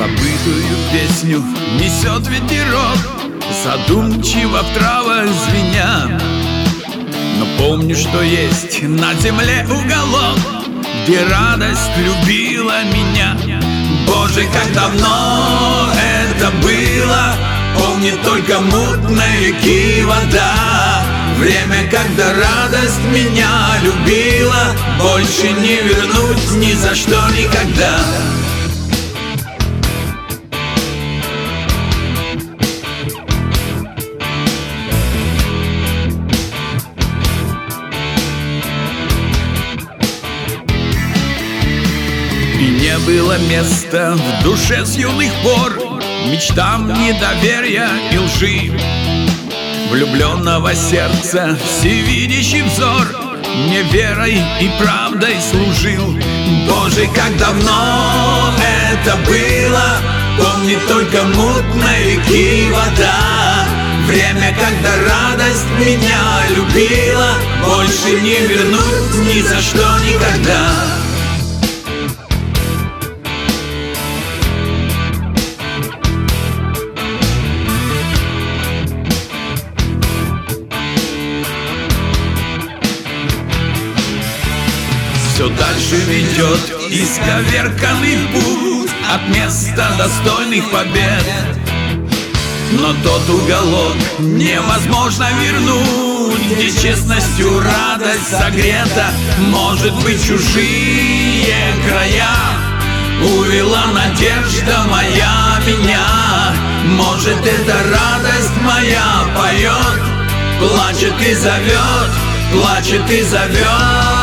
Забытую песню несет ветерок, задумчиво в травах звеня. Но помню, что есть на земле уголок, где радость любила меня. Боже, как давно это было, помнит только мутной реки вода. Время, когда радость меня любила, больше не вернуть ни за что никогда. И не было места в душе с юных пор мечтам недоверия и лжи. Влюбленного сердца всевидящий взор мне верой и правдой служил. Боже, как давно это было, помнит только мутной реки вода. Время, когда радость меня любила, больше не вернуть ни за что никогда. Все дальше ведет исковерканный путь от места достойных побед. Но тот уголок невозможно вернуть, где честностью радость согрета. Может быть, чужие края увела надежда моя меня. Может, эта радость моя поет, плачет и зовет, плачет и зовет.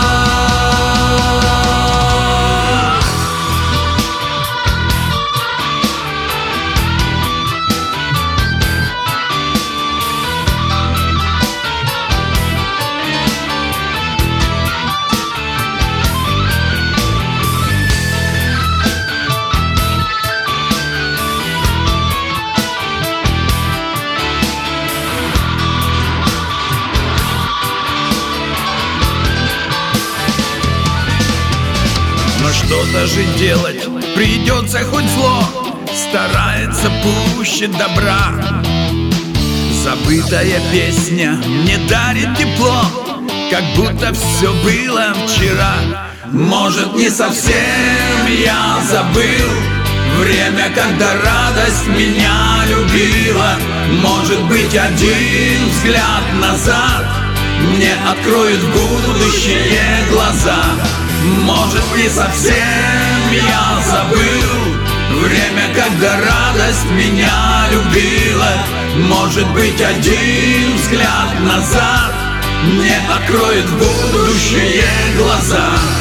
Но что-то же делать придется, хоть зло старается пуще добра. Забытая песня не дарит тепло, как будто все было вчера. Может, не совсем я забыл время, когда радость меня любила. Может быть, один взгляд назад мне откроет будущее глаза. Может, не совсем я забыл время, когда радость меня любила. Может быть, один взгляд назад мне откроет будущее глаза.